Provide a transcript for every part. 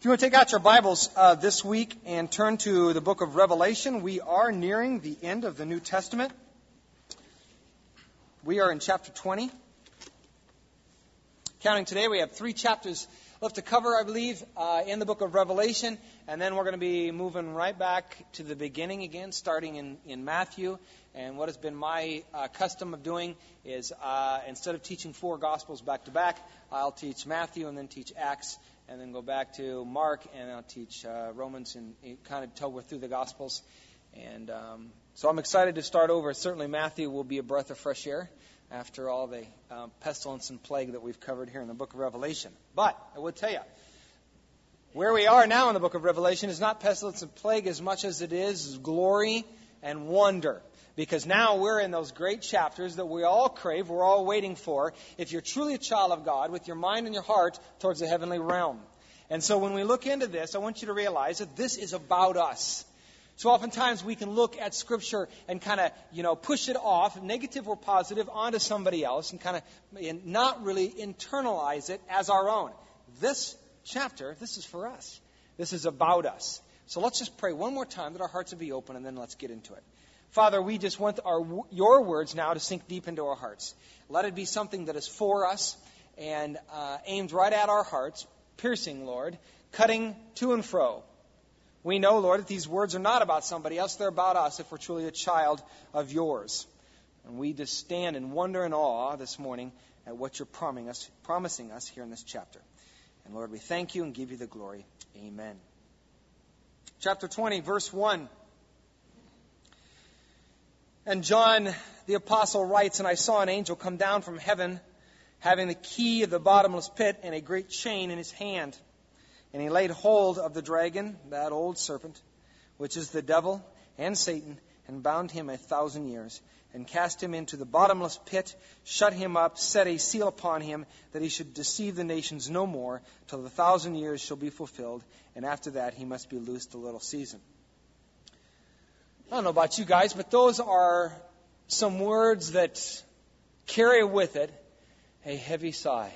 If you want to take out your Bibles this week and turn to the book of Revelation, we are nearing the end of the New Testament. We are in chapter 20. Counting today, we have 3 chapters left to cover, I believe, in the book of Revelation. And then we're going to be moving right back to the beginning again, starting in Matthew. And what has been my custom of doing is instead of teaching 4 Gospels back to back, I'll teach Matthew and then teach Acts and then go back to Mark and I'll teach Romans and kind of till we're through the Gospels. And so I'm excited to start over. Certainly Matthew will be a breath of fresh air after all the pestilence and plague that we've covered here in the book of Revelation. But I will tell you, where we are now in the book of Revelation is not pestilence and plague as much as it is glory and wonder. Because now we're in those great chapters that we all crave, we're all waiting for, if you're truly a child of God, with your mind and your heart towards the heavenly realm. And so when we look into this, I want you to realize that this is about us. So oftentimes we can look at Scripture and kind of, push it off, negative or positive, onto somebody else and kind of not really internalize it as our own. This chapter, this is for us. This is about us. So let's just pray one more time that our hearts will be open and then let's get into it. Father, we just want your words now to sink deep into our hearts. Let it be something that is for us and aimed right at our hearts, piercing, Lord, cutting to and fro. We know, Lord, that these words are not about somebody else. They're about us if we're truly a child of yours. And we just stand in wonder and awe this morning at what you're promising us here in this chapter. And Lord, we thank you and give you the glory. Amen. Chapter 20, verse 1. And John the Apostle writes, "And I saw an angel come down from heaven, having the key of the bottomless pit and a great chain in his hand. And he laid hold of the dragon, that old serpent, which is the devil and Satan, and bound him 1,000 years, and cast him into the bottomless pit, shut him up, set a seal upon him, that he should deceive the nations no more, till the 1,000 years shall be fulfilled, and after that he must be loosed a little season." I don't know about you guys, but those are some words that carry with it a heavy sigh.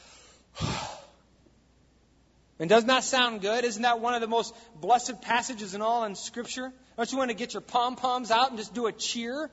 And does not sound good. Isn't that one of the most blessed passages in all in Scripture? Don't you want to get your pom-poms out and just do a cheer?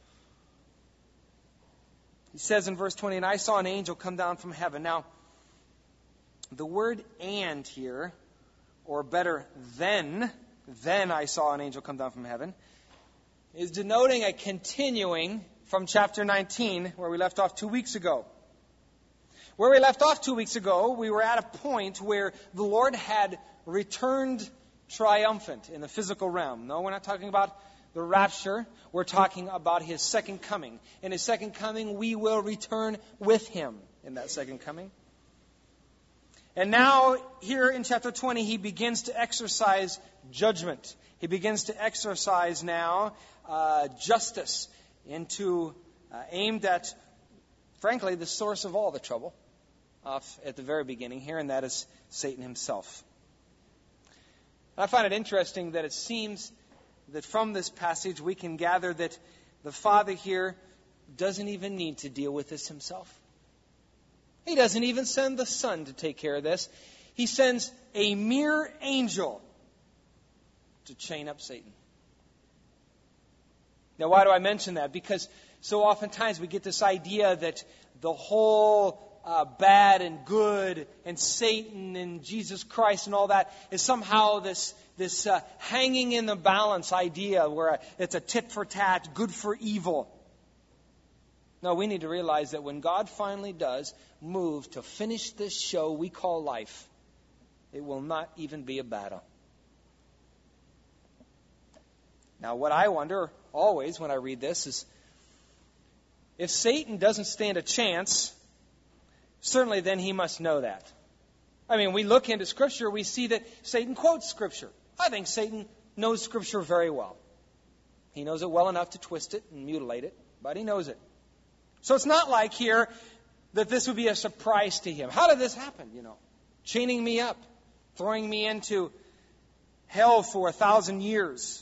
He says in verse 20, "And I saw an angel come down from heaven." Now, the word "and" here, or better, then I saw an angel come down from heaven, is denoting a continuing from chapter 19, where we left off 2 weeks ago. Where we left off 2 weeks ago, we were at a point where the Lord had returned triumphant in the physical realm. No, we're not talking about the rapture. We're talking about His second coming. In His second coming, we will return with Him in that second coming. And now, here in chapter 20, He begins to exercise judgment. He begins to exercise now justice aimed at, frankly, the source of all the trouble off at the very beginning here, and that is Satan himself. I find it interesting that it seems that from this passage we can gather that the Father here doesn't even need to deal with this himself. He doesn't even send the Son to take care of this. He sends a mere angel to chain up Satan. Now, why do I mention that? Because so oftentimes we get this idea that the whole bad and good and Satan and Jesus Christ and all that is somehow this hanging in the balance idea where it's a tit for tat, good for evil. No, we need to realize that when God finally does move to finish this show we call life, it will not even be a battle. Now, what I wonder always when I read this is, if Satan doesn't stand a chance, certainly then he must know that. I mean, we look into Scripture, we see that Satan quotes Scripture. I think Satan knows Scripture very well. He knows it well enough to twist it and mutilate it, but he knows it. So it's not like here that this would be a surprise to him. How did this happen, Chaining me up, throwing me into hell for 1,000 years.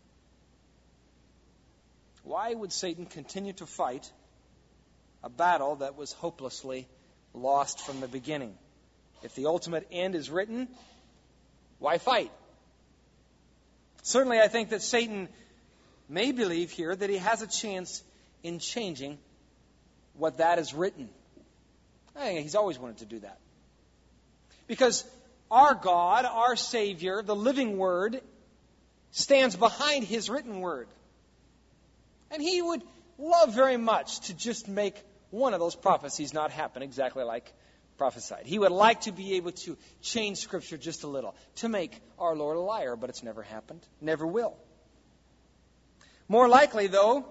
Why would Satan continue to fight a battle that was hopelessly lost from the beginning? If the ultimate end is written, Why fight? Certainly, I think that Satan may believe here that he has a chance in changing what that is written. I think he's always wanted to do that. Because our God, our Savior, the living Word, stands behind His written Word. And He would love very much to just make one of those prophecies not happen exactly like prophesied. He would like to be able to change Scripture just a little, to make our Lord a liar, but it's never happened, never will. More likely, though,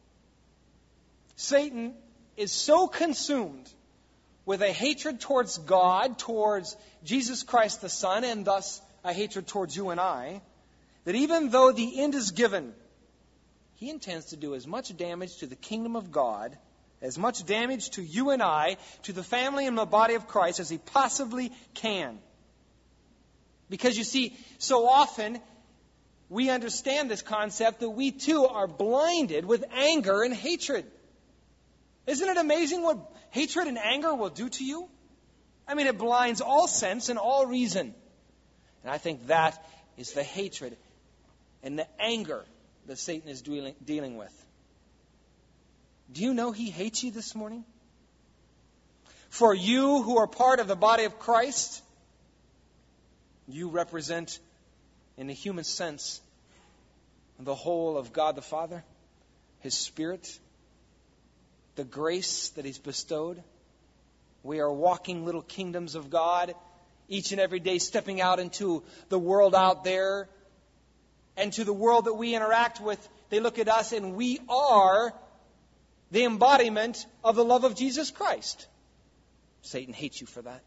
Satan is so consumed with a hatred towards God, towards Jesus Christ the Son, and thus a hatred towards you and I, that even though the end is given, he intends to do as much damage to the kingdom of God, as much damage to you and I, to the family and the body of Christ as he possibly can. Because you see, so often we understand this concept that we too are blinded with anger and hatred. Isn't it amazing what hatred and anger will do to you? I mean, it blinds all sense and all reason. And I think that is the hatred and the anger that Satan is dealing with. Do you know he hates you this morning? For you who are part of the body of Christ, you represent, in the human sense, the whole of God the Father, His Spirit, the grace that He's bestowed. We are walking little kingdoms of God, each and every day stepping out into the world out there, and to the world that we interact with. They look at us and we are the embodiment of the love of Jesus Christ. Satan hates you for that.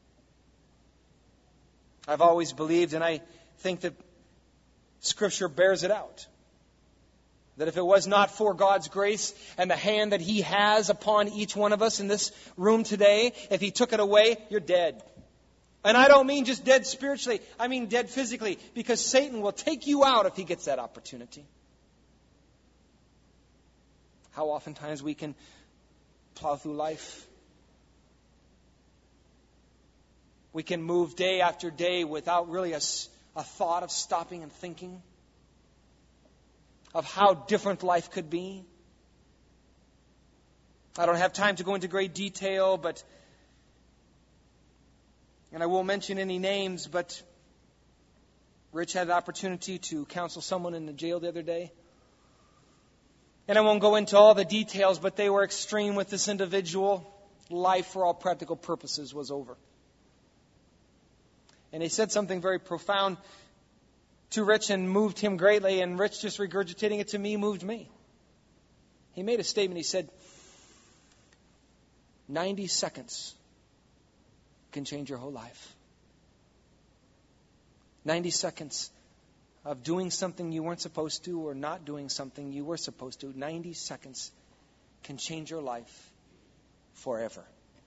I've always believed, and I think that Scripture bears it out, that if it was not for God's grace and the hand that He has upon each one of us in this room today, if He took it away, you're dead. And I don't mean just dead spiritually, I mean dead physically, because Satan will take you out if he gets that opportunity. How oftentimes we can plow through life. We can move day after day without really a thought of stopping and thinking of how different life could be. I don't have time to go into great detail, and I won't mention any names, but Rich had an opportunity to counsel someone in the jail the other day. And I won't go into all the details, but they were extreme with this individual. Life, for all practical purposes, was over. And he said something very profound to Rich and moved him greatly, and Rich just regurgitating it to me moved me. He made a statement. He said, 90 seconds can change your whole life. 90 seconds of doing something you weren't supposed to or not doing something you were supposed to. 90 seconds can change your life forever.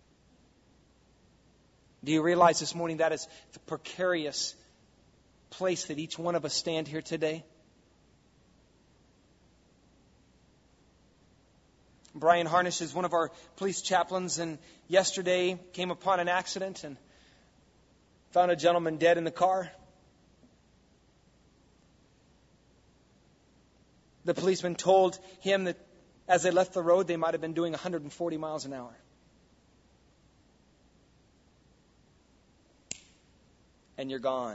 Do you realize this morning that is the precarious place that each one of us stand here today? Brian Harnish is one of our police chaplains, and yesterday came upon an accident and found a gentleman dead in the car. The policeman told him that as they left the road, they might have been doing 140 miles an hour. And you're gone.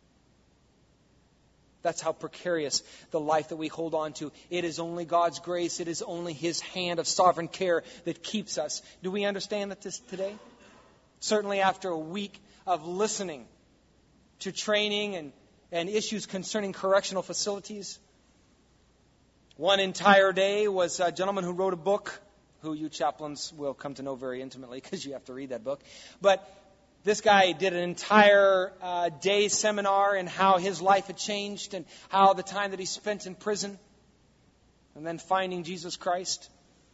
That's how precarious the life that we hold on to. It is only God's grace. It is only His hand of sovereign care that keeps us. Do we understand that this today? Certainly after a week of listening to training and issues concerning correctional facilities. One entire day was a gentleman who wrote a book, who you chaplains will come to know very intimately because you have to read that book. But this guy did an entire day seminar in how his life had changed and how the time that he spent in prison and then finding Jesus Christ.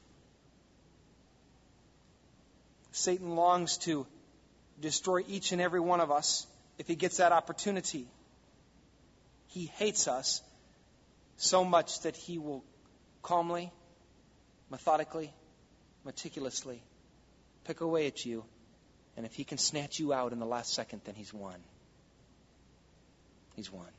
Satan longs to destroy each and every one of us if he gets that opportunity. He hates us so much that he will calmly, methodically, meticulously pick away at you. And if he can snatch you out in the last second, then he's won. He's won.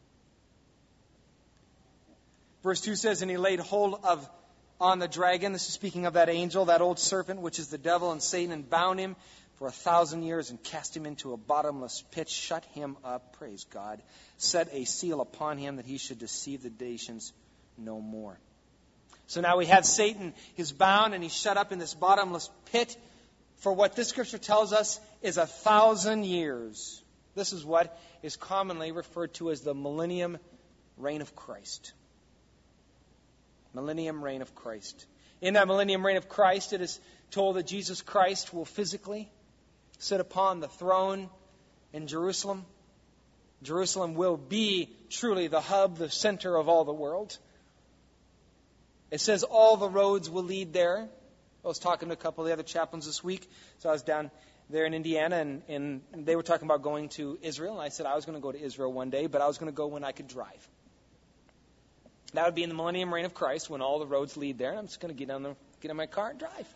Verse 2 says, and he laid hold on the dragon. This is speaking of that angel, that old serpent, which is the devil and Satan, and bound him for 1,000 years and cast him into a bottomless pit, shut him up, praise God, set a seal upon him that he should deceive the nations no more. So now we have Satan, he's bound and he's shut up in this bottomless pit for what this scripture tells us is 1,000 years. This is what is commonly referred to as the millennium reign of Christ. Millennium reign of Christ. In that millennium reign of Christ, it is told that Jesus Christ will physically sit upon the throne in Jerusalem. Jerusalem will be truly the hub, the center of all the world. It says all the roads will lead there. I was talking to a couple of the other chaplains this week. So I was down there in Indiana, and they were talking about going to Israel. And I said I was going to go to Israel one day, but I was going to go when I could drive. That would be in the millennium reign of Christ when all the roads lead there. And I'm just going to get in my car and drive.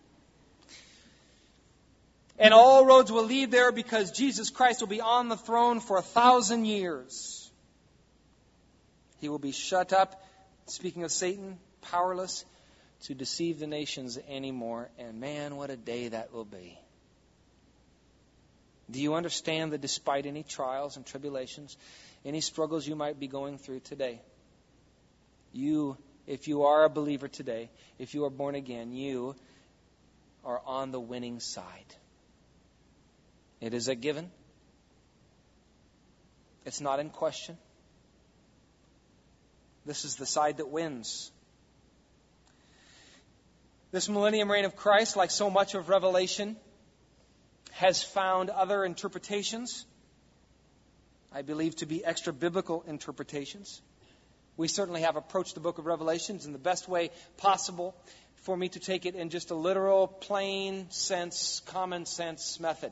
And all roads will lead there because Jesus Christ will be on the throne for 1,000 years. He will be shut up, speaking of Satan, powerless to deceive the nations anymore. And man, what a day that will be. Do you understand that despite any trials and tribulations, any struggles you might be going through today, if you are a believer today, if you are born again, you are on the winning side. It is a given. It's not in question. This is the side that wins. This millennium reign of Christ, like so much of Revelation, has found other interpretations, I believe to be extra-biblical interpretations. We certainly have approached the book of Revelations in the best way possible for me to take it in just a literal, plain sense, common sense method.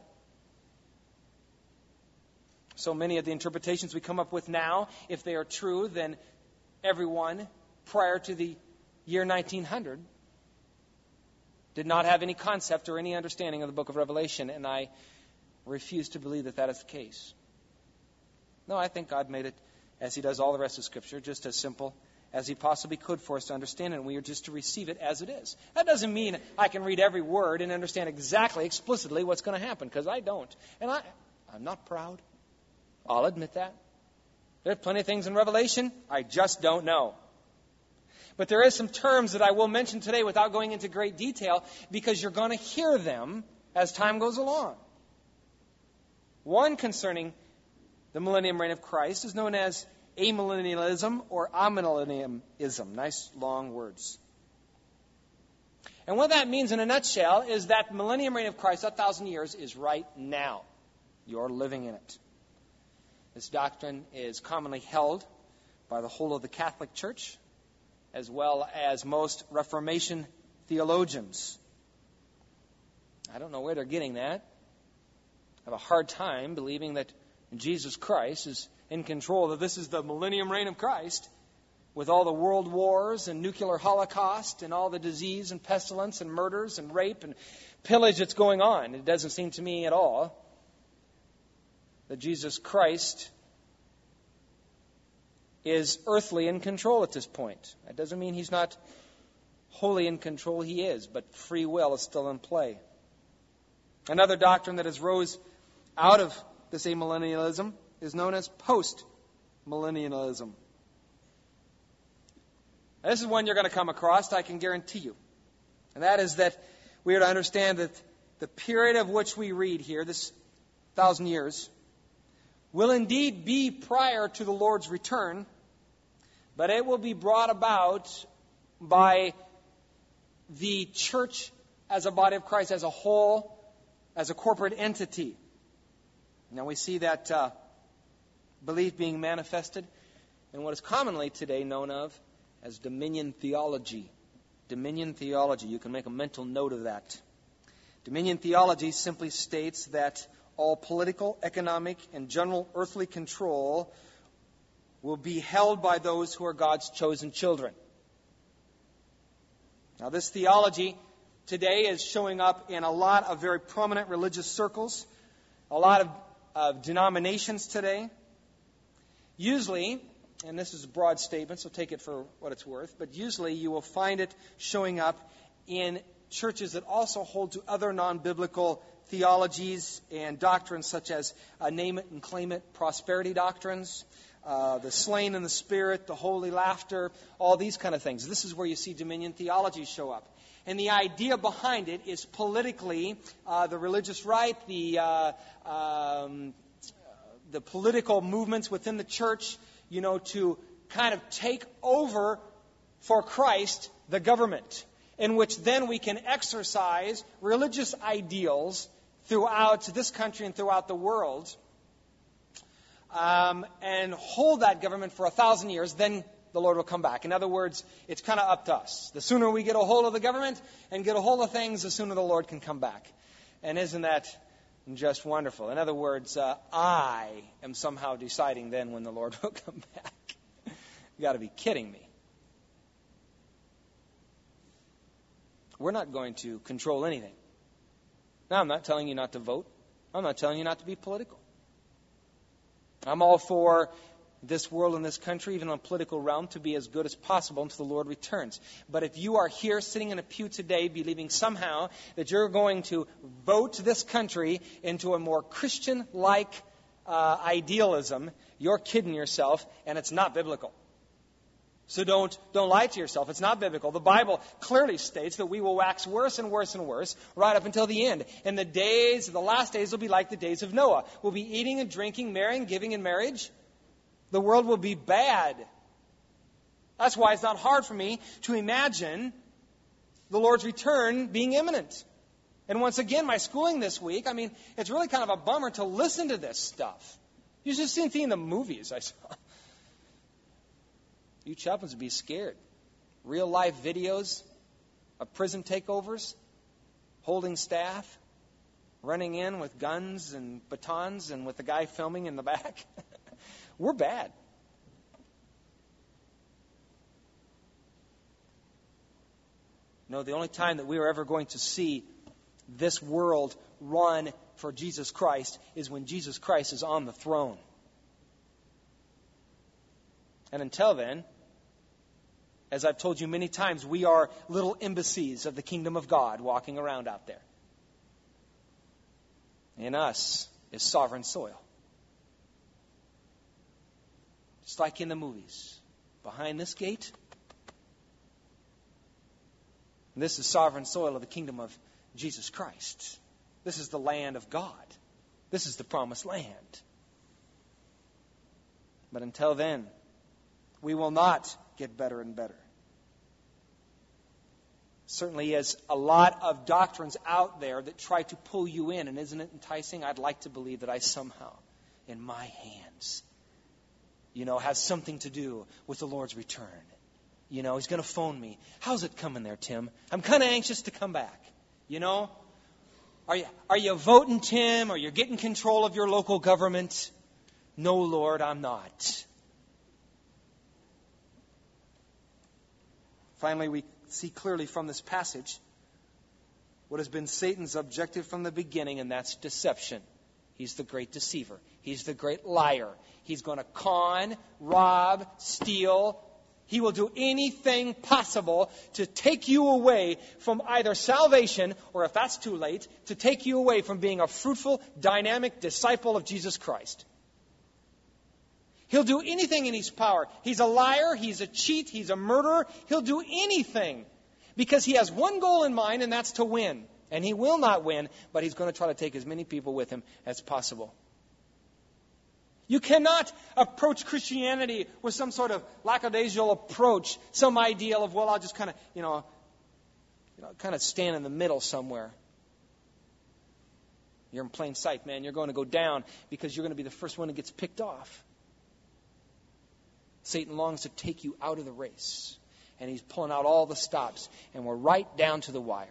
So many of the interpretations we come up with now, if they are true, then everyone prior to the year 1900 did not have any concept or any understanding of the book of Revelation, and I refuse to believe that that is the case. No, I think God made it, as He does all the rest of Scripture, just as simple as He possibly could for us to understand it, and we are just to receive it as it is. That doesn't mean I can read every word and understand exactly, explicitly what's going to happen, because I don't. And I'm not proud. I'll admit that. There are plenty of things in Revelation I just don't know. But there is some terms that I will mention today without going into great detail, because you're going to hear them as time goes along. One concerning the millennium reign of Christ is known as amillennialism or amillennialism. Nice long words. And what that means in a nutshell is that millennium reign of Christ, 1,000 years, is right now. You're living in it. This doctrine is commonly held by the whole of the Catholic Church, as well as most Reformation theologians. I don't know where they're getting that. I have a hard time believing that Jesus Christ is in control, that this is the millennium reign of Christ, with all the world wars and nuclear holocaust and all the disease and pestilence and murders and rape and pillage that's going on. It doesn't seem to me at all that Jesus Christ is earthly in control at this point. That doesn't mean He's not wholly in control. He is, but free will is still in play. Another doctrine that has rose out of this amillennialism is known as post-millennialism. This is one you're going to come across, I can guarantee you. And that is that we are to understand that the period of which we read here, this 1,000 years, will indeed be prior to the Lord's return, but it will be brought about by the church as a body of Christ, as a whole, as a corporate entity. Now we see that belief being manifested in what is commonly today known of as dominion theology. Dominion theology. You can make a mental note of that. Dominion theology simply states that all political, economic, and general earthly control will be held by those who are God's chosen children. Now, this theology today is showing up in a lot of very prominent religious circles, a lot of denominations today. Usually, and this is a broad statement, so take it for what it's worth, but usually you will find it showing up in churches that also hold to other non-biblical theologies and doctrines such as name it and claim it prosperity doctrines, the slain in the spirit, the holy laughter, all these kind of things. This is where you see dominion theology show up. And the idea behind it is politically the religious right, the political movements within the church, to kind of take over for Christ the government, in which then we can exercise religious ideals throughout this country and throughout the world, and hold that government for 1,000 years, then the Lord will come back. In other words, it's kind of up to us. The sooner we get a hold of the government and get a hold of things, the sooner the Lord can come back. And isn't that just wonderful? In other words, I am somehow deciding then when the Lord will come back. You got to be kidding me. We're not going to control anything. Now, I'm not telling you not to vote. I'm not telling you not to be political. I'm all for this world and this country, even on a political realm, to be as good as possible until the Lord returns. But if you are here sitting in a pew today believing somehow that you're going to vote this country into a more Christian-like idealism, you're kidding yourself, and it's not biblical. So don't lie to yourself. It's not biblical. The Bible clearly states that we will wax worse and worse and worse right up until the end. And the last days will be like the days of Noah. We'll be eating and drinking, marrying, giving in marriage. The world will be bad. That's why it's not hard for me to imagine the Lord's return being imminent. And once again, my schooling this week, it's really kind of a bummer to listen to this stuff. You should have seen the movies I saw. You chaplains would be scared. Real life videos of prison takeovers, holding staff, running in with guns and batons and with the guy filming in the back. We're bad. No, the only time that we are ever going to see this world run for Jesus Christ is when Jesus Christ is on the throne. And until then, as I've told you many times, we are little embassies of the kingdom of God walking around out there. In us is sovereign soil. Just like in the movies. Behind this gate, this is sovereign soil of the kingdom of Jesus Christ. This is the land of God. This is the promised land. But until then, we will not get better and better. Certainly is a lot of doctrines out there that try to pull you in, and isn't it enticing? I'd like to believe that I somehow, in my hands, have something to do with the Lord's return. He's going to phone me. How's it coming there, Tim? I'm kind of anxious to come back. Are you voting, Tim? Or you're getting control of your local government? No, Lord, I'm not. Finally, we see clearly from this passage what has been Satan's objective from the beginning, and that's deception. He's the great deceiver. He's the great liar. He's going to con, rob, steal. He will do anything possible to take you away from either salvation, or if that's too late, to take you away from being a fruitful, dynamic disciple of Jesus Christ. He'll do anything in his power. He's a liar, he's a cheat, he's a murderer. He'll do anything because he has one goal in mind, and that's to win. And he will not win, but he's going to try to take as many people with him as possible. You cannot approach Christianity with some sort of lackadaisical approach, some ideal of, I'll just kind of stand in the middle somewhere. You're in plain sight, man. You're going to go down because you're going to be the first one that gets picked off. Satan longs to take you out of the race, and he's pulling out all the stops, and we're right down to the wire.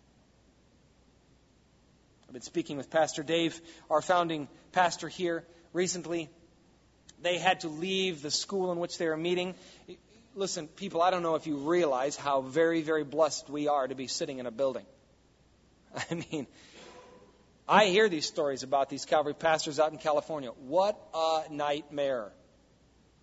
I've been speaking with Pastor Dave, our founding pastor here, recently. They had to leave the school in which they were meeting. Listen, people, I don't know if you realize how very, very blessed we are to be sitting in a building. I hear these stories about these Calvary pastors out in California. What a nightmare.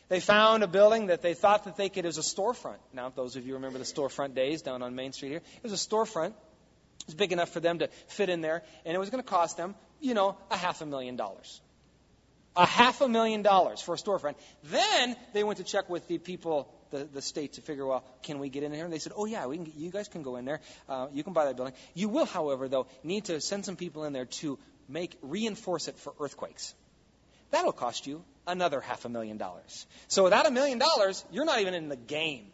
They found a building that they thought that they could, it was a storefront. Now, those of you remember the storefront days down on Main Street here. It was a storefront. It was big enough for them to fit in there, and it was going to cost them, $500,000. $500,000 for a storefront. Then they went to check with the people, the state, to figure, well, can we get in here? And they said, oh, yeah, you guys can go in there. You can buy that building. You will, however, though, need to send some people in there to reinforce it for earthquakes. That'll cost you another $500,000. So without $1 million, you're not even in the game.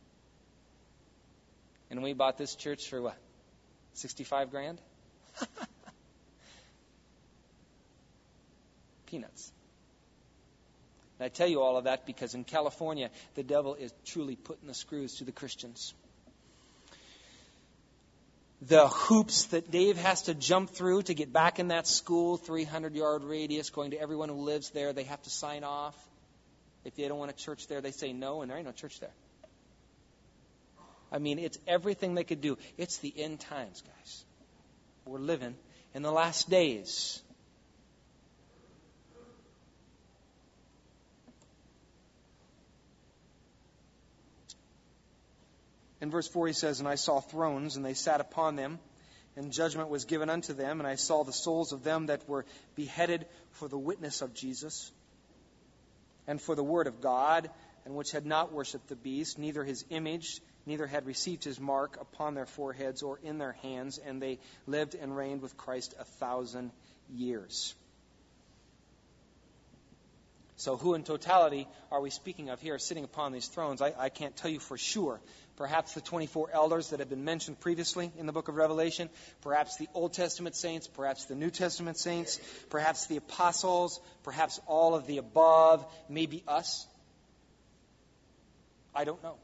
And we bought this church for what? 65 grand? Peanuts. And I tell you all of that because in California, the devil is truly putting the screws to the Christians. The hoops that Dave has to jump through to get back in that school, 300-yard radius, going to everyone who lives there, they have to sign off. If they don't want a church there, they say no, and there ain't no church there. I mean, it's everything they could do. It's the end times, guys. We're living in the last days. In verse 4 he says, and I saw thrones, and they sat upon them, and judgment was given unto them, and I saw the souls of them that were beheaded for the witness of Jesus, and for the word of God, and which had not worshipped the beast, neither his image, neither had received his mark upon their foreheads or in their hands, and they lived and reigned with Christ 1,000 years. So who in totality are we speaking of here sitting upon these thrones? I can't tell you for sure. Perhaps the 24 elders that have been mentioned previously in the book of Revelation, perhaps the Old Testament saints, perhaps the New Testament saints, perhaps the apostles, perhaps all of the above, maybe us. I don't know.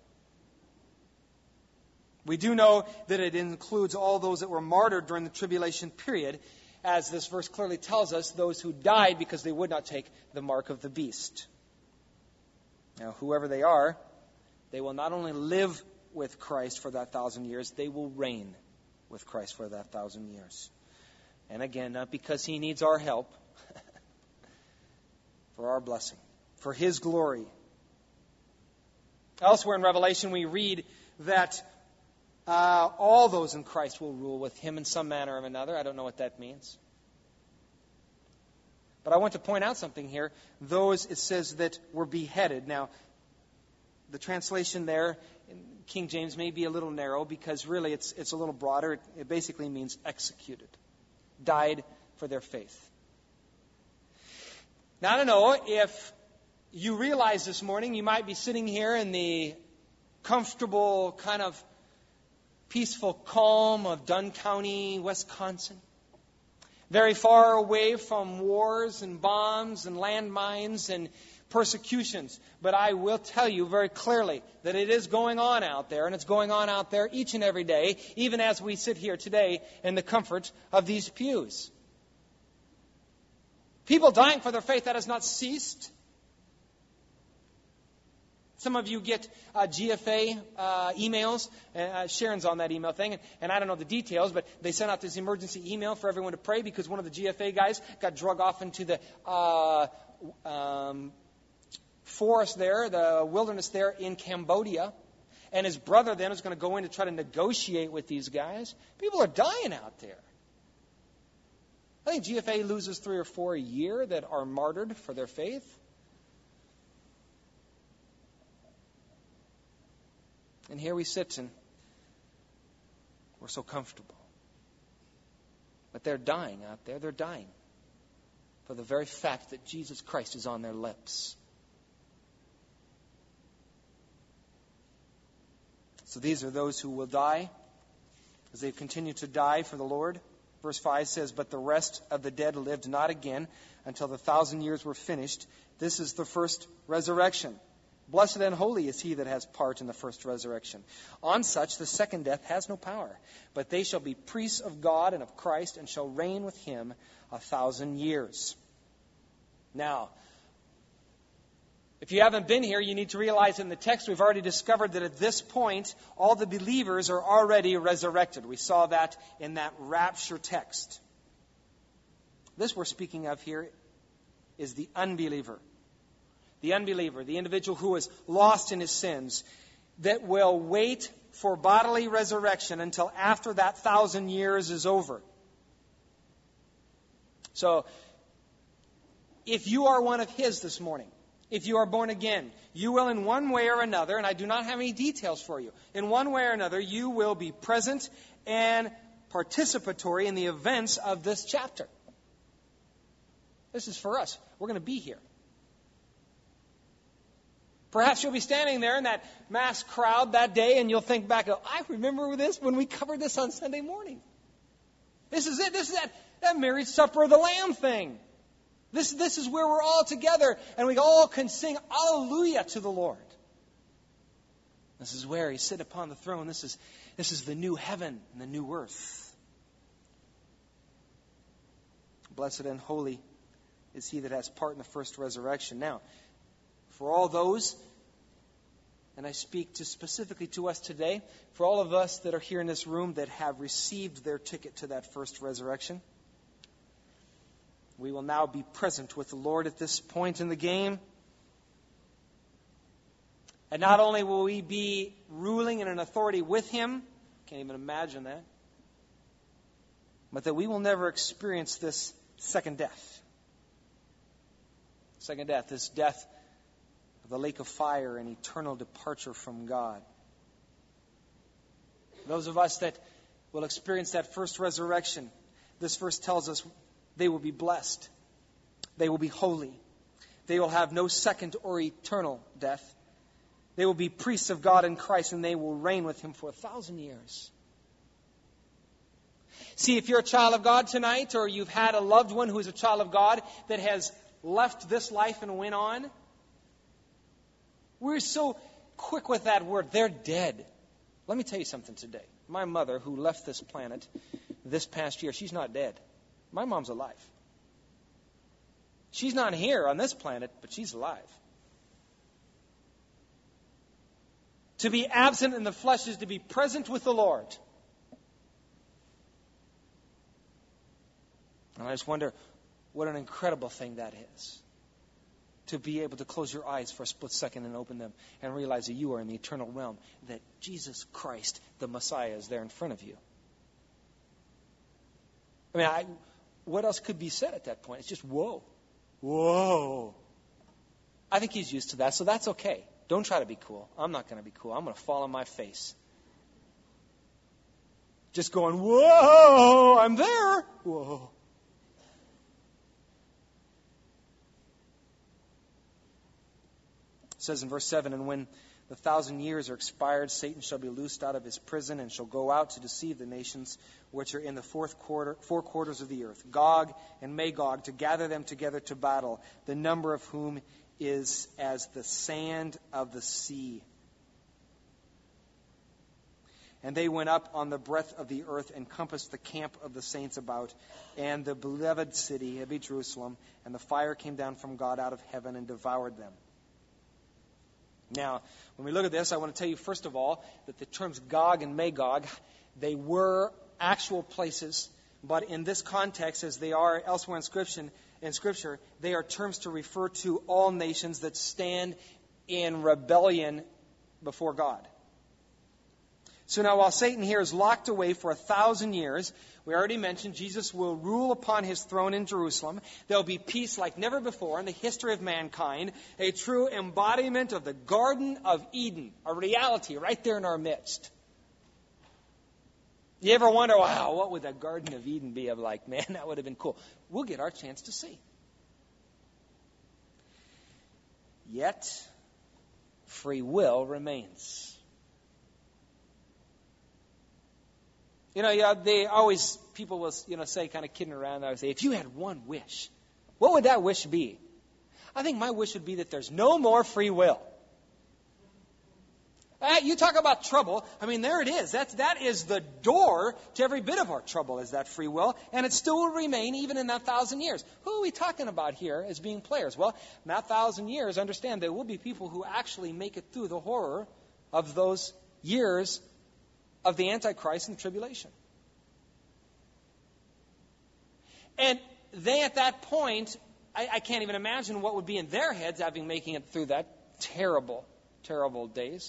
We do know that it includes all those that were martyred during the tribulation period, as this verse clearly tells us, those who died because they would not take the mark of the beast. Now, whoever they are, they will not only live with Christ for that 1,000 years, they will reign with Christ for that 1,000 years. And again, not because he needs our help, for our blessing, for his glory. Elsewhere in Revelation, we read that all those in Christ will rule with him in some manner or another. I don't know what that means. But I want to point out something here. Those, it says, that were beheaded. Now, the translation there in King James may be a little narrow because really it's a little broader. It basically means executed. Died for their faith. Now, I don't know if you realize this morning you might be sitting here in the comfortable kind of peaceful calm of Dunn County, Wisconsin. Very far away from wars and bombs and landmines and persecutions. But I will tell you very clearly that it is going on out there, and it's going on out there each and every day, even as we sit here today in the comfort of these pews. People dying for their faith, that has not ceased. Some of you get GFA emails. Sharon's on that email thing, and I don't know the details, but they sent out this emergency email for everyone to pray because one of the GFA guys got drug off into the forest there, the wilderness there in Cambodia, and his brother then is going to go in to try to negotiate with these guys. People are dying out there. I think GFA loses 3 or 4 a year that are martyred for their faith. And here we sit and we're so comfortable. But they're dying out there. They're dying for the very fact that Jesus Christ is on their lips. So these are those who will die as they continue to die for the Lord. Verse 5 says, but the rest of the dead lived not again until the 1,000 years were finished. This is the first resurrection. Blessed and holy is he that has part in the first resurrection. On such the second death has no power, but they shall be priests of God and of Christ, and shall reign with him 1,000 years. Now, if you haven't been here, you need to realize in the text we've already discovered that at this point, all the believers are already resurrected. We saw that in that rapture text. This we're speaking of here is the unbeliever. the unbeliever, the individual who is lost in his sins, that will wait for bodily resurrection until after that 1,000 years is over. So, if you are one of His this morning, if you are born again, you will in one way or another, and I do not have any details for you, in one way or another, you will be present and participatory in the events of this chapter. This is for us. We're going to be here. Perhaps you'll be standing there in that mass crowd that day and you'll think back, I remember this when we covered this on Sunday morning. This is it. This is that marriage supper of the Lamb thing. This is where we're all together and we all can sing Alleluia to the Lord. This is where He sit upon the throne. This is the new heaven and the new earth. Blessed and holy is He that has part in the first resurrection. Now, for all those, and I speak specifically to us today, for all of us that are here in this room that have received their ticket to that first resurrection, we will now be present with the Lord at this point in the game. And not only will we be ruling in an authority with Him, can't even imagine that, but that we will never experience this second death. Second death, this death of the lake of fire and eternal departure from God. Those of us that will experience that first resurrection, this verse tells us they will be blessed. They will be holy. They will have no second or eternal death. They will be priests of God in Christ, and they will reign with Him for 1,000 years. See, if you're a child of God tonight, or you've had a loved one who is a child of God that has left this life and went on, we're so quick with that word. They're dead. Let me tell you something today. My mother, who left this planet this past year, she's not dead. My mom's alive. She's not here on this planet, but she's alive. To be absent in the flesh is to be present with the Lord. And I just wonder what an incredible thing that is. To be able to close your eyes for a split second and open them and realize that you are in the eternal realm, that Jesus Christ, the Messiah, is there in front of you. I mean, what else could be said at that point? It's just, whoa. Whoa. I think He's used to that, so that's okay. Don't try to be cool. I'm not going to be cool. I'm going to fall on my face. Just going, whoa, I'm there. Whoa. It says in verse 7, and when the 1,000 years are expired, Satan shall be loosed out of his prison and shall go out to deceive the nations which are in the four quarters of the earth, Gog and Magog, to gather them together to battle, the number of whom is as the sand of the sea. And they went up on the breadth of the earth and compassed the camp of the saints about, and the beloved city, heavy Jerusalem, and the fire came down from God out of heaven and devoured them. Now, when we look at this, I want to tell you, first of all, that the terms Gog and Magog, they were actual places, but in this context, as they are elsewhere in Scripture, they are terms to refer to all nations that stand in rebellion before God. So now, while Satan here is locked away for 1,000 years, we already mentioned Jesus will rule upon His throne in Jerusalem. There will be peace like never before in the history of mankind, a true embodiment of the Garden of Eden, a reality right there in our midst. You ever wonder, wow, what would the Garden of Eden be like? Man, that would have been cool. We'll get our chance to see. Yet, free will remains. You know, people will, say, kind of kidding around, they would say, if you had one wish, what would that wish be? I think my wish would be that there's no more free will. You talk about trouble. I mean, there it is. That is the door to every bit of our trouble, is that free will. And it still will remain even in that 1,000 years. Who are we talking about here as being players? Well, in that 1,000 years, understand there will be people who actually make it through the horror of those years of the Antichrist and the tribulation. And they at that point I can't even imagine what would be in their heads having making it through that terrible, terrible days.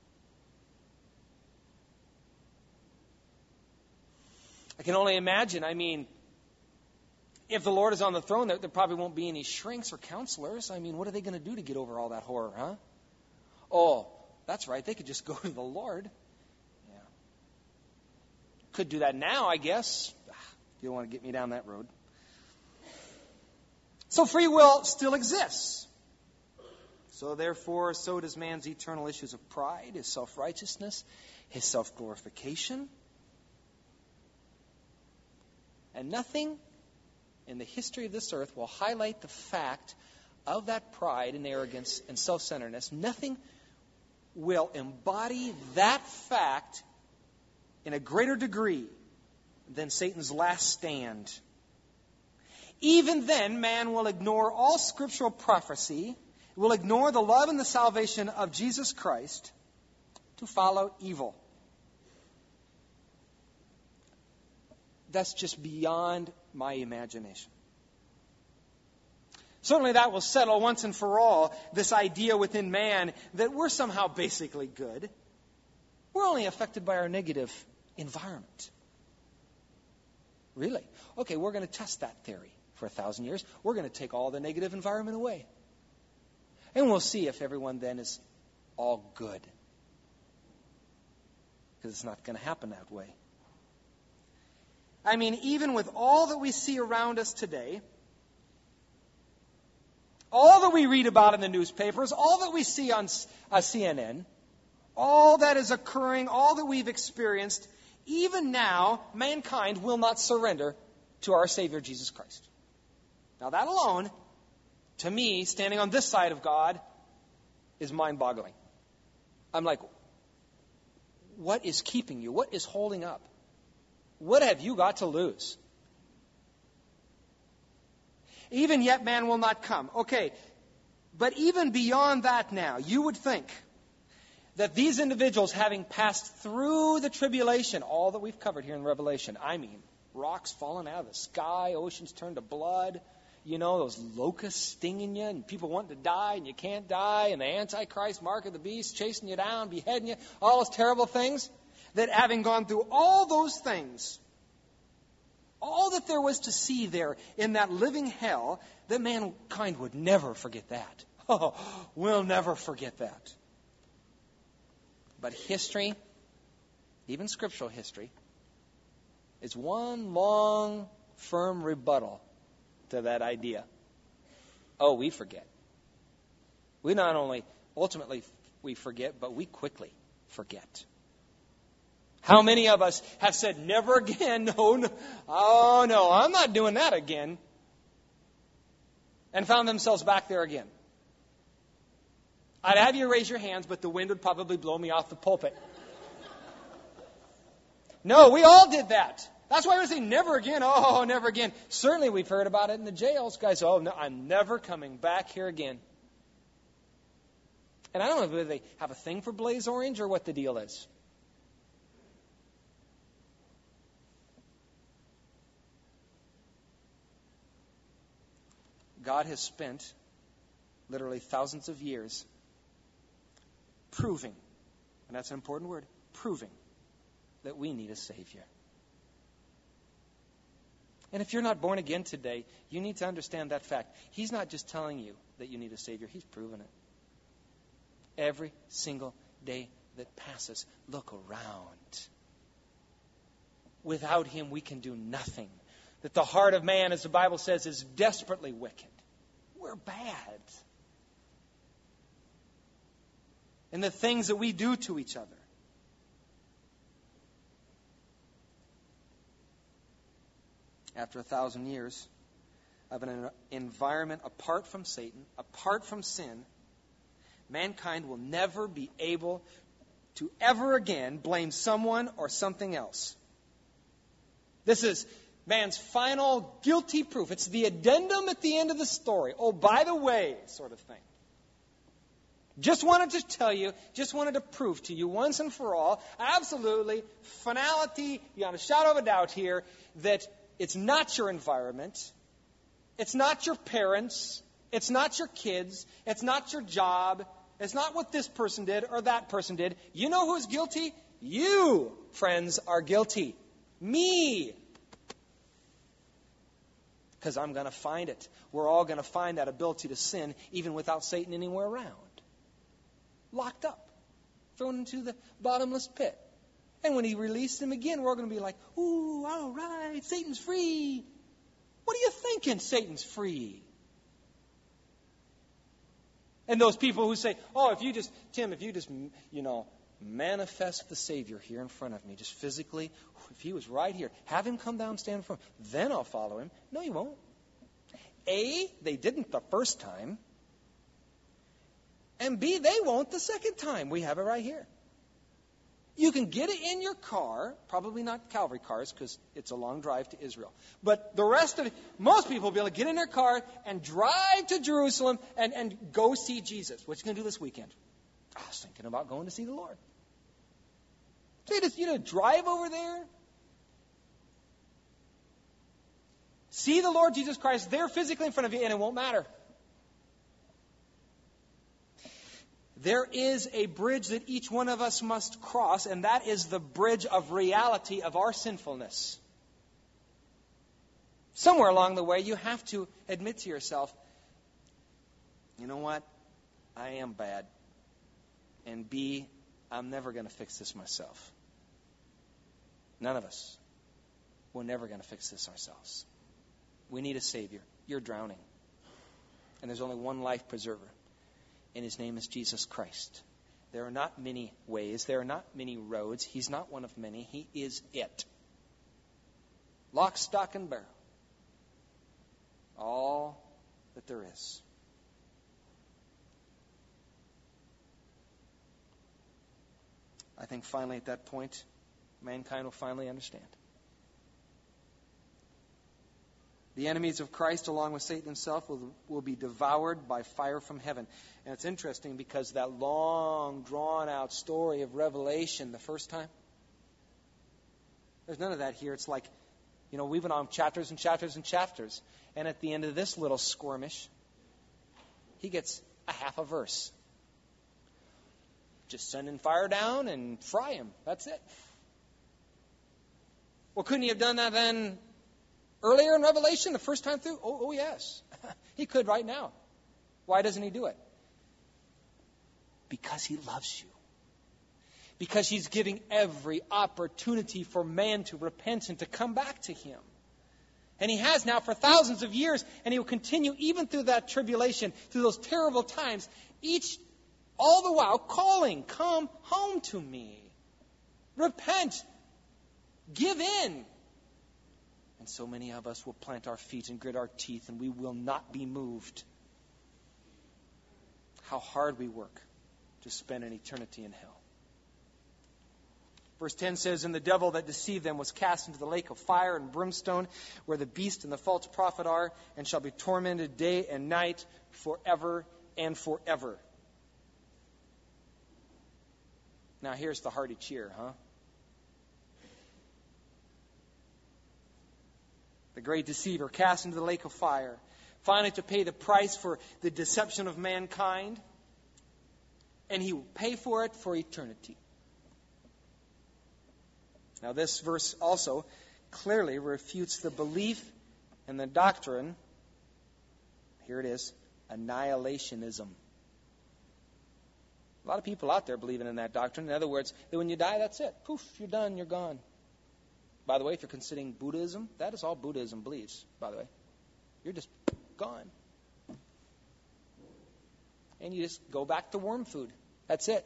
I can only imagine. I mean, if the Lord is on the throne, there probably won't be any shrinks or counselors. I mean, what are they going to do to get over all that horror, huh? Oh, that's right. They could just go to the Lord. Yeah. Could do that now, I guess. You don't want to get me down that road. So free will still exists. So therefore, so does man's eternal issues of pride, his self-righteousness, his self-glorification. And nothing in the history of this earth will highlight the fact of that pride and arrogance and self-centeredness. Nothing will embody that fact in a greater degree than Satan's last stand. Even then, man will ignore all scriptural prophecy, will ignore the love and the salvation of Jesus Christ to follow evil. That's just beyond my imagination. Certainly that will settle once and for all this idea within man that we're somehow basically good. We're only affected by our negative environment. Really? Okay, we're going to test that theory for 1,000 years. We're going to take all the negative environment away. And we'll see if everyone then is all good. Because it's not going to happen that way. I mean, even with all that we see around us today, all that we read about in the newspapers, all that we see on CNN, all that is occurring, all that we've experienced, even now, mankind will not surrender to our Savior, Jesus Christ. Now that alone, to me, standing on this side of God, is mind-boggling. I'm like, what is keeping you? What is holding up? What have you got to lose? Even yet man will not come. Okay, but even beyond that now, you would think that these individuals, having passed through the tribulation, all that we've covered here in Revelation, I mean, rocks falling out of the sky, oceans turned to blood, those locusts stinging you, and people wanting to die, and you can't die, and the Antichrist, mark of the beast, chasing you down, beheading you, all those terrible things, that having gone through all those things, all that there was to see there in that living hell, that mankind would never forget that. Oh, we'll never forget that. But history, even scriptural history, is one long, firm rebuttal to that idea. Oh, we forget. We not only ultimately we forget, but we quickly forget. How many of us have said, never again, no, oh no, I'm not doing that again, and found themselves back there again? I'd have you raise your hands, but the wind would probably blow me off the pulpit. No, we all did that. That's why we're saying never again, oh, never again. Certainly we've heard about it in the jails. Guys, oh, no, I'm never coming back here again. And I don't know whether they have a thing for Blaze Orange or what the deal is. God has spent literally thousands of years proving, and that's an important word, proving that we need a Savior. And if you're not born again today, you need to understand that fact. He's not just telling you that you need a Savior. He's proven it. Every single day that passes, look around. Without Him, we can do nothing. That the heart of man, as the Bible says, is desperately wicked. We're bad. And the things that we do to each other. After 1,000 years of an environment apart from Satan, apart from sin, mankind will never be able to ever again blame someone or something else. This is man's final guilty proof. It's the addendum at the end of the story. Oh, by the way, sort of thing. Just wanted to tell you, just wanted to prove to you once and for all, absolutely, finality, beyond a shadow of a doubt here, that it's not your environment. It's not your parents. It's not your kids. It's not your job. It's not what this person did or that person did. You know who's guilty? You, friends, are guilty. Me. Because I'm going to find it. We're all going to find that ability to sin even without Satan anywhere around. Locked up. Thrown into the bottomless pit. And when he released him again, we're all going to be like, ooh, all right, Satan's free. What are you thinking, Satan's free? And those people who say, oh, if you just, manifest the Savior here in front of me, just physically, if he was right here, have him come down, stand in front, then I'll follow him. No, you won't. A, they didn't the first time. And B, they won't the second time. We have it right here. You can get it in your car, probably not Calvary cars because it's a long drive to Israel. But the rest of it, most people will be able to get in their car and drive to Jerusalem and go see Jesus. What you going to do this weekend? I was thinking about going to see the Lord. So you just, drive over there, see the Lord Jesus Christ there physically in front of you, and it won't matter. There is a bridge that each one of us must cross, and that is the bridge of reality of our sinfulness. Somewhere along the way, you have to admit to yourself, you know what? I am bad. And B, I'm never going to fix this myself. None of us. We're never going to fix this ourselves. We need a Savior. You're drowning. And there's only one life preserver. And his name is Jesus Christ. There are not many ways. There are not many roads. He's not one of many. He is it. Lock, stock, and barrel. All that there is. I think finally at that point, mankind will finally understand. The enemies of Christ, along with Satan himself, will be devoured by fire from heaven. And it's interesting because that long, drawn-out story of Revelation the first time, there's none of that here. It's like, we've been on chapters and chapters and chapters. And at the end of this little skirmish, he gets a half a verse. Just sending fire down and fry him. That's it. Well, couldn't he have done that then earlier in Revelation, the first time through? Oh yes. He could right now. Why doesn't he do it? Because he loves you. Because he's giving every opportunity for man to repent and to come back to him. And he has now for thousands of years, and he will continue even through that tribulation, through those terrible times, all the while calling, come home to me. Repent. Give in. And so many of us will plant our feet and grit our teeth, and we will not be moved. How hard we work to spend an eternity in hell. Verse 10 says, and the devil that deceived them was cast into the lake of fire and brimstone, where the beast and the false prophet are, and shall be tormented day and night forever and forever. Now here's the hearty cheer, huh? The great deceiver cast into the lake of fire, finally to pay the price for the deception of mankind, and he will pay for it for eternity. Now this verse also clearly refutes the belief and the doctrine, here it is, annihilationism. A lot of people out there believing in that doctrine. In other words, that when you die, that's it. Poof, you're done, you're gone. By the way, if you're considering Buddhism, that is all Buddhism believes, by the way. You're just gone. And you just go back to worm food. That's it.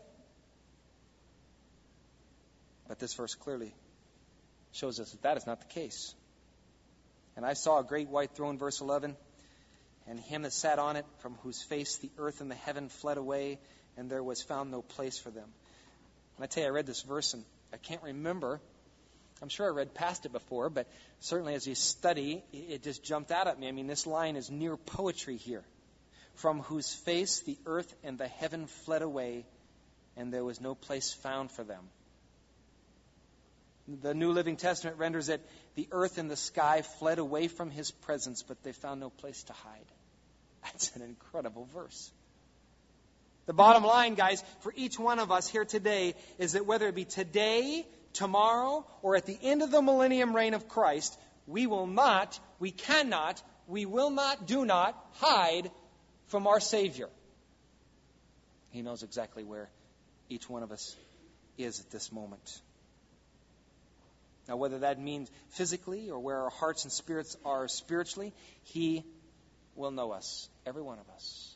But this verse clearly shows us that is not the case. And I saw a great white throne, verse 11, and him that sat on it, from whose face the earth and the heaven fled away, and there was found no place for them. And I tell you, I read this verse, and I can't remember. I'm sure I read past it before, but certainly as you study, it just jumped out at me. I mean, this line is near poetry here. From whose face the earth and the heaven fled away, and there was no place found for them. The New Living Testament renders it, the earth and the sky fled away from his presence, but they found no place to hide. That's an incredible verse. The bottom line, guys, for each one of us here today is that whether it be today, tomorrow, or at the end of the millennium reign of Christ, we will not, we cannot, we will not, do not hide from our Savior. He knows exactly where each one of us is at this moment. Now, whether that means physically or where our hearts and spirits are spiritually, He will know us, every one of us.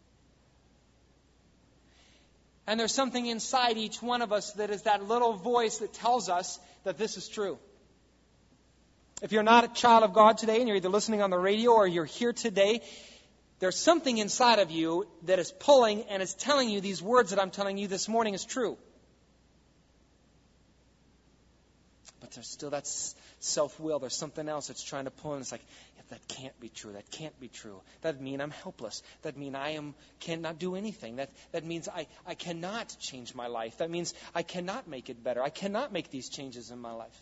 And there's something inside each one of us that is that little voice that tells us that this is true. If you're not a child of God today and you're either listening on the radio or you're here today, there's something inside of you that is pulling and is telling you these words that I'm telling you this morning is true. But there's still that self-will. There's something else that's trying to pull in. It's like, yeah, that can't be true. That can't be true. That means I'm helpless. That means I cannot do anything. That means I cannot change my life. That means I cannot make it better. I cannot make these changes in my life.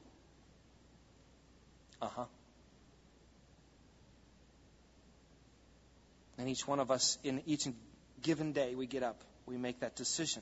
And each one of us, in each given day, we get up. We make that decision.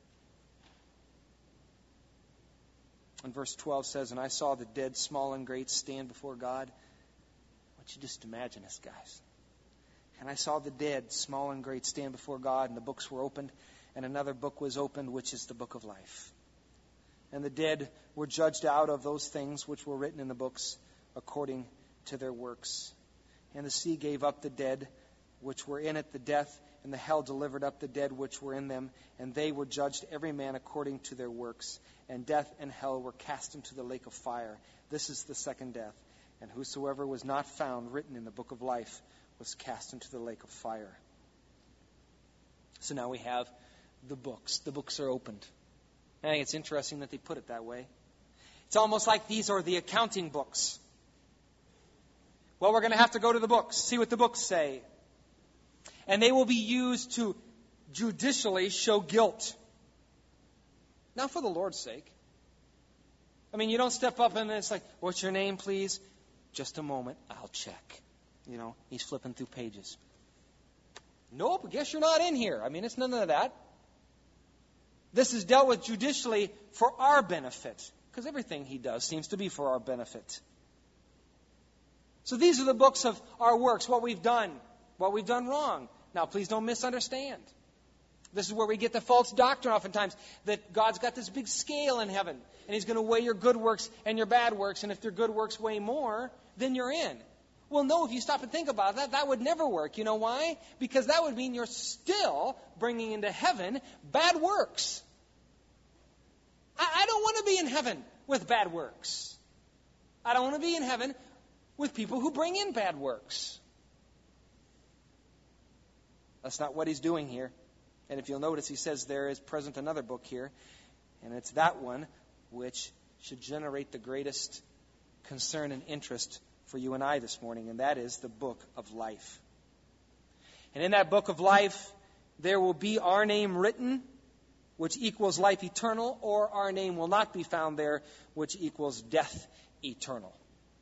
And verse 12 says, and I saw the dead, small and great, stand before God. I want you to just imagine this, guys. And I saw the dead, small and great, stand before God, and the books were opened, and another book was opened, which is the book of life. And the dead were judged out of those things which were written in the books according to their works. And the sea gave up the dead which were in it, the death, and the hell delivered up the dead which were in them, and they were judged every man according to their works. And death and hell were cast into the lake of fire. This is the second death. And whosoever was not found written in the book of life was cast into the lake of fire. So now we have the books. The books are opened. I think it's interesting that they put it that way. It's almost like these are the accounting books. Well, we're going to have to go to the books, see what the books say. And they will be used to judicially show guilt. Now, for the Lord's sake. I mean, you don't step up and it's like, what's your name, please? Just a moment, I'll check. You know, he's flipping through pages. Nope, I guess you're not in here. I mean, it's none of that. This is dealt with judicially for our benefit. Because everything he does seems to be for our benefit. So these are the books of our works, what we've done wrong. Now, please don't misunderstand. This is where we get the false doctrine oftentimes, that God's got this big scale in heaven, and He's going to weigh your good works and your bad works, and if your good works weigh more, then you're in. Well, no, if you stop and think about that, that would never work. You know why? Because that would mean you're still bringing into heaven bad works. I don't want to be in heaven with bad works. I don't want to be in heaven with people who bring in bad works. That's not what He's doing here. And if you'll notice, He says there is present another book here, and it's that one which should generate the greatest concern and interest for you and I this morning, and that is the book of life. And in that book of life, there will be our name written, which equals life eternal, or our name will not be found there, which equals death eternal.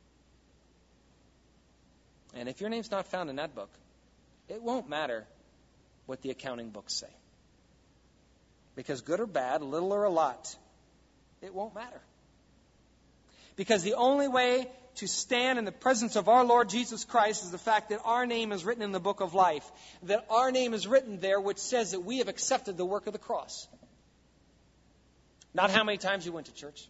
And if your name's not found in that book, it won't matter what the accounting books say. Because good or bad, little or a lot, it won't matter. Because the only way to stand in the presence of our Lord Jesus Christ is the fact that our name is written in the book of life. That our name is written there, which says that we have accepted the work of the cross. Not how many times you went to church.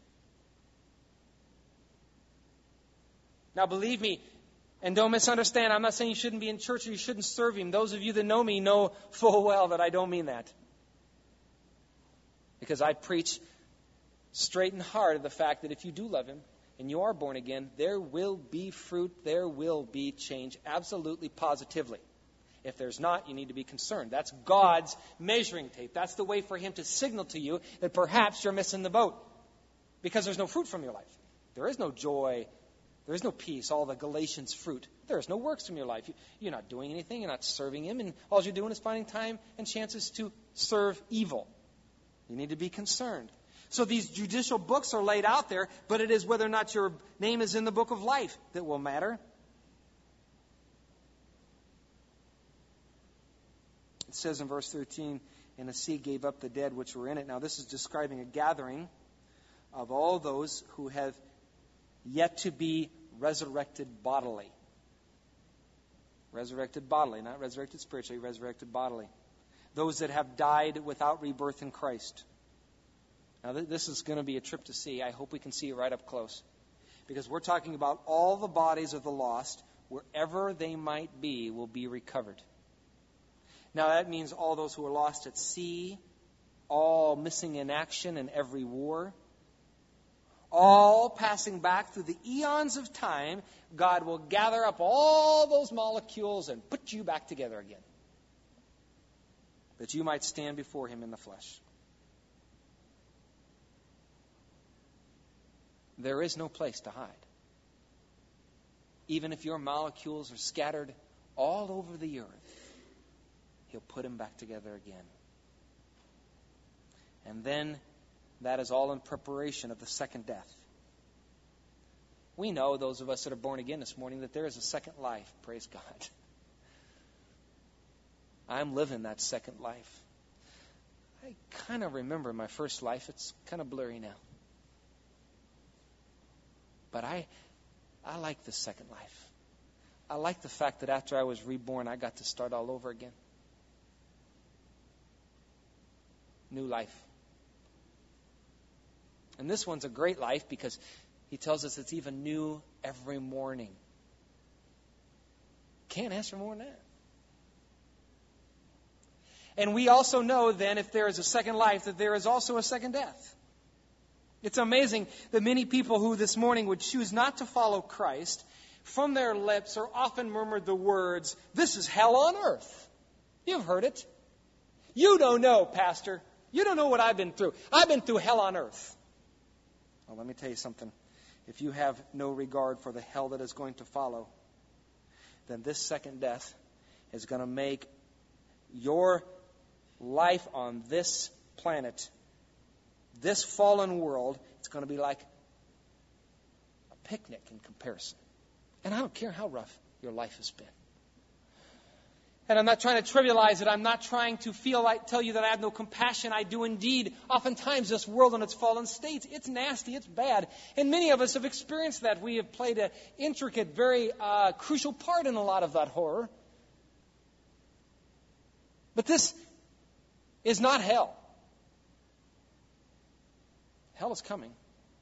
Now believe me, and don't misunderstand, I'm not saying you shouldn't be in church or you shouldn't serve Him. Those of you that know me know full well that I don't mean that. Because I preach straight and hard of the fact that if you do love Him and you are born again, there will be fruit, there will be change, absolutely, positively. If there's not, you need to be concerned. That's God's measuring tape. That's the way for Him to signal to you that perhaps you're missing the boat. Because there's no fruit from your life. There is no joy. There is no peace, all the Galatians fruit. There is no works from your life. You're not doing anything. You're not serving Him. And all you're doing is finding time and chances to serve evil. You need to be concerned. So these judicial books are laid out there, but it is whether or not your name is in the book of life that will matter. It says in verse 13, and the sea gave up the dead which were in it. Now this is describing a gathering of all those who have yet to be resurrected bodily. Resurrected bodily, not resurrected spiritually, resurrected bodily. Those that have died without rebirth in Christ. Now, this is going to be a trip to see. I hope we can see it right up close. Because we're talking about all the bodies of the lost, wherever they might be, will be recovered. Now, that means all those who are lost at sea, all missing in action in every war, all passing back through the eons of time. God will gather up all those molecules and put you back together again, that you might stand before Him in the flesh. There is no place to hide. Even if your molecules are scattered all over the earth, He'll put them back together again. And then that is all in preparation of the second death. We know, those of us that are born again this morning, that there is a second life. Praise God. I'm living that second life. I kind of remember my first life. It's kind of blurry now. But I like the second life. I like the fact that after I was reborn, I got to start all over again. New life. And this one's a great life because He tells us it's even new every morning. Can't ask for more than that. And we also know then, if there is a second life, that there is also a second death. It's amazing that many people who this morning would choose not to follow Christ, from their lips are often murmured the words, "This is hell on earth." You've heard it. You don't know, Pastor. You don't know what I've been through. I've been through hell on earth. Well, let me tell you something. If you have no regard for the hell that is going to follow, then this second death is going to make your life on this planet, this fallen world, it's going to be like a picnic in comparison. And I don't care how rough your life has been. And I'm not trying to trivialize it. I'm not trying to tell you that I have no compassion. I do indeed. Oftentimes, this world in its fallen state, it's nasty, it's bad. And many of us have experienced that. We have played an intricate, very crucial part in a lot of that horror. But this is not hell. Hell is coming.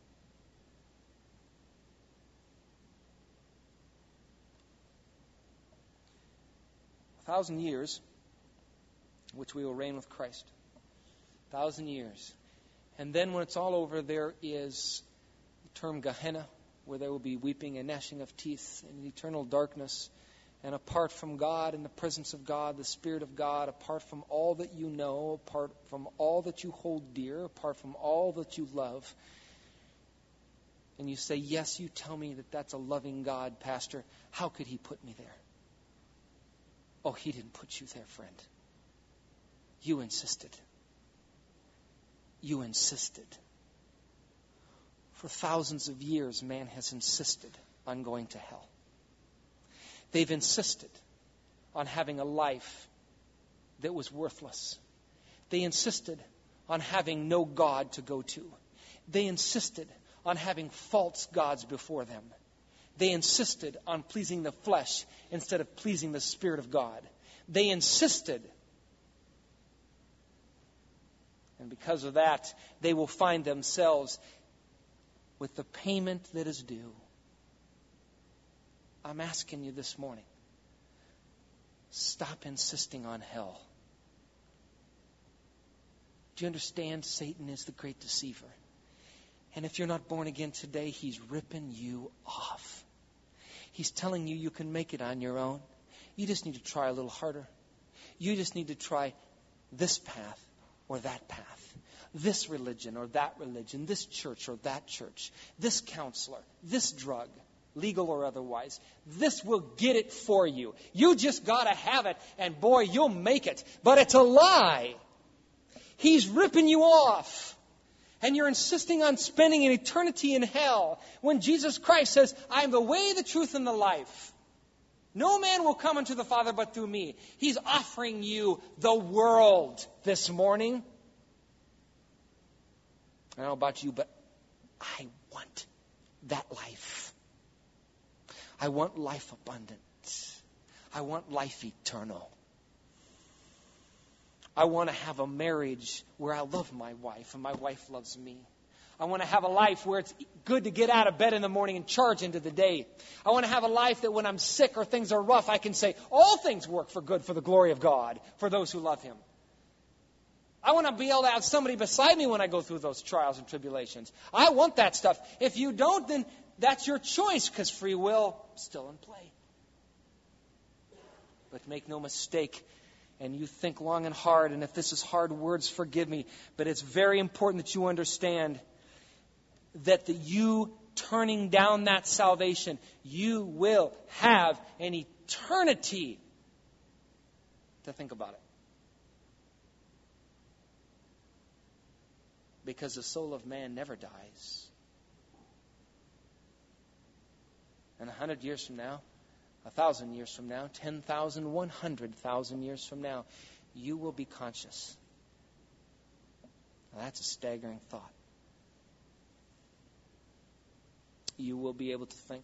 A 1,000 years, which we will reign with Christ. 1,000 years. And then when it's all over, there is the term Gehenna, where there will be weeping and gnashing of teeth and eternal darkness. And apart from God, in the presence of God, the Spirit of God, apart from all that you know, apart from all that you hold dear, apart from all that you love, and you say, yes, you tell me that that's a loving God, Pastor, how could He put me there? Oh, He didn't put you there, friend. You insisted. You insisted. For thousands of years, man has insisted on going to hell. They've insisted on having a life that was worthless. They insisted on having no God to go to. They insisted on having false gods before them. They insisted on pleasing the flesh instead of pleasing the Spirit of God. They insisted. And because of that, they will find themselves with the payment that is due. I'm asking you this morning, stop insisting on hell. Do you understand? Satan is the great deceiver. And if you're not born again today, he's ripping you off. He's telling you you can make it on your own. You just need to try a little harder. You just need to try this path or that path. This religion or that religion. This church or that church. This counselor. This drug. Legal or otherwise. This will get it for you. You just got to have it, and boy, you'll make it. But it's a lie. He's ripping you off. And you're insisting on spending an eternity in hell when Jesus Christ says, I am the way, the truth, and the life. No man will come unto the Father but through me. He's offering you the world this morning. I don't know about you, but I want that life. I want life abundant. I want life eternal. I want to have a marriage where I love my wife and my wife loves me. I want to have a life where it's good to get out of bed in the morning and charge into the day. I want to have a life that when I'm sick or things are rough, I can say, all things work for good for the glory of God, for those who love Him. I want to be able to have somebody beside me when I go through those trials and tribulations. I want that stuff. If you don't, then that's your choice, because free will is still in play. But make no mistake, and you think long and hard, and if this is hard words, forgive me, but it's very important that you understand that you turning down that salvation, you will have an eternity to think about it. Because the soul of man never dies. And 100 years from now, 1,000 years from now, 10,000, 100,000 years from now, you will be conscious. Now, that's a staggering thought. You will be able to think.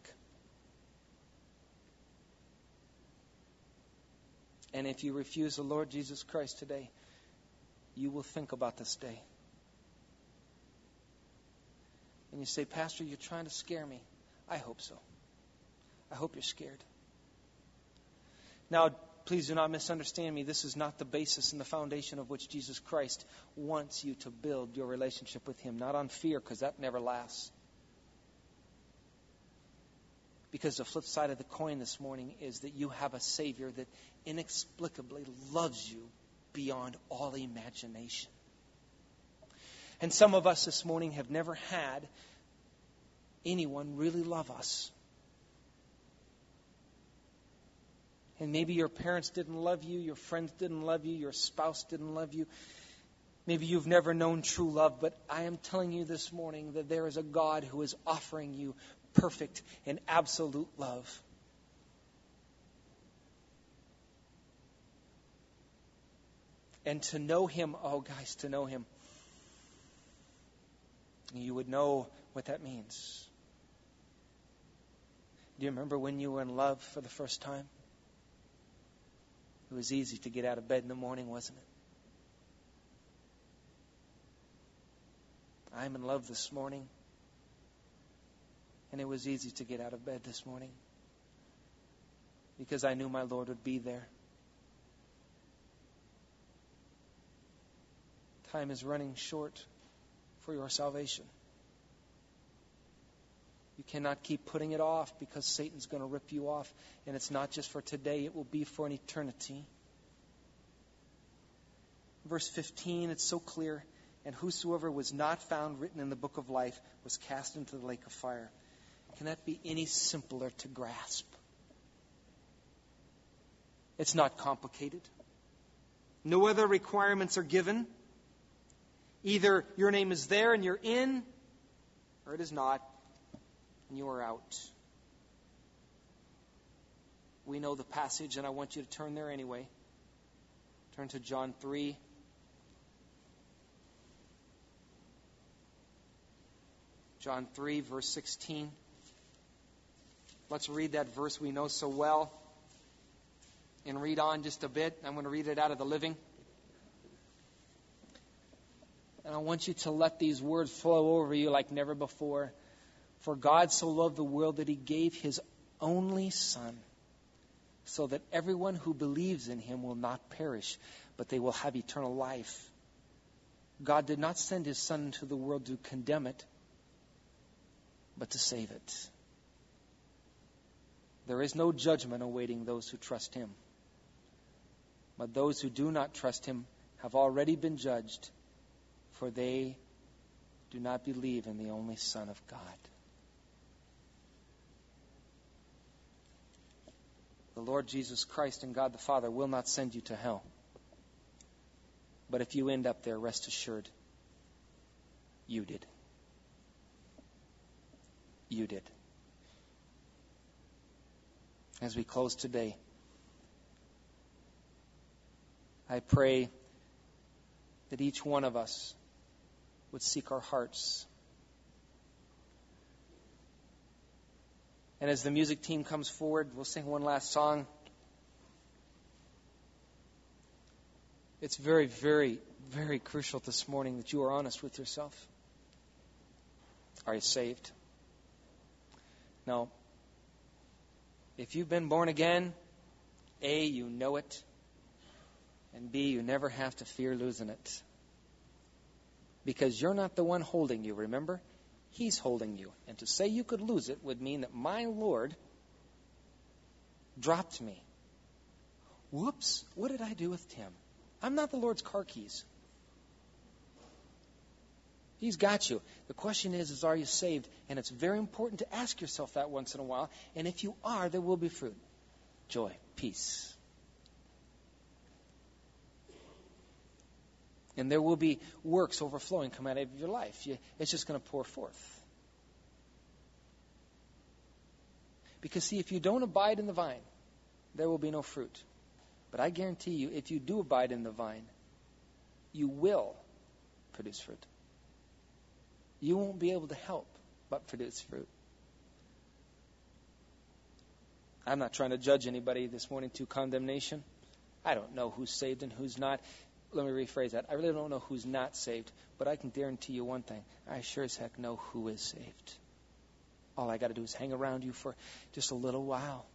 And if you refuse the Lord Jesus Christ today, you will think about this day. And you say, Pastor, you're trying to scare me. I hope so. I hope you're scared. Now, please do not misunderstand me. This is not the basis and the foundation of which Jesus Christ wants you to build your relationship with Him. Not on fear, because that never lasts. Because the flip side of the coin this morning is that you have a Savior that inexplicably loves you beyond all imagination. And some of us this morning have never had anyone really love us. And maybe your parents didn't love you, your friends didn't love you, your spouse didn't love you. Maybe you've never known true love, but I am telling you this morning that there is a God who is offering you perfect and absolute love. And to know Him, oh guys, to know Him, you would know what that means. Do you remember when you were in love for the first time? It was easy to get out of bed in the morning, wasn't it? I'm in love this morning. And it was easy to get out of bed this morning. Because I knew my Lord would be there. Time is running short for your salvation. You cannot keep putting it off because Satan's going to rip you off. And it's not just for today, it will be for an eternity. Verse 15, it's so clear. And whosoever was not found written in the book of life was cast into the lake of fire. Can that be any simpler to grasp? It's not complicated. No other requirements are given. Either your name is there and you're in, or it is not, and you are out. We know the passage, and I want you to turn there anyway. Turn to John 3. John 3, verse 16. Let's read that verse we know so well and read on just a bit. I'm going to read it out of the Living. And I want you to let these words flow over you like never before. For God so loved the world that He gave His only Son, so that everyone who believes in Him will not perish, but they will have eternal life. God did not send His Son into the world to condemn it, but to save it. There is no judgment awaiting those who trust Him. But those who do not trust Him have already been judged, for they do not believe in the only Son of God. The Lord Jesus Christ and God the Father will not send you to hell. But if you end up there, rest assured, You did. You did. As we close today, I pray that each one of us would seek our hearts. And as the music team comes forward, we'll sing one last song. It's very, very, very crucial this morning that you are honest with yourself. Are you saved? No. If you've been born again, A, you know it, and B, you never have to fear losing it. Because you're not the one holding you, remember? He's holding you. And to say you could lose it would mean that my Lord dropped me. Whoops, what did I do with Tim? I'm not the Lord's car keys. He's got you. The question is are you saved? And it's very important to ask yourself that once in a while. And if you are, there will be fruit. Joy, peace. And there will be works overflowing come out of your life. It's just going to pour forth. Because see, if you don't abide in the vine, there will be no fruit. But I guarantee you, if you do abide in the vine, you will produce fruit. You won't be able to help but produce fruit. I'm not trying to judge anybody this morning to condemnation. I don't know who's saved and who's not. Let me rephrase that. I really don't know who's not saved, but I can guarantee you one thing. I sure as heck know who is saved. All I got to do is hang around you for just a little while.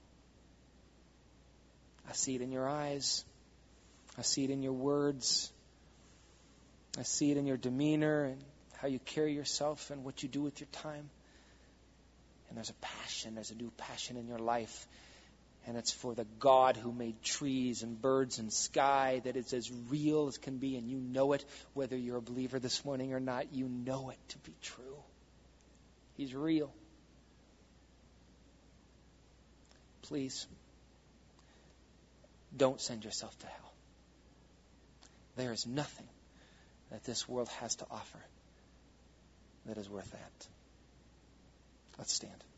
I see it in your eyes. I see it in your words. I see it in your demeanor and how you carry yourself and what you do with your time. And there's a new passion in your life. And it's for the God who made trees and birds and sky that is as real as can be. And you know it, whether you're a believer this morning or not, you know it to be true. He's real. Please, don't send yourself to hell. There is nothing that this world has to offer that is worth that. Let's stand.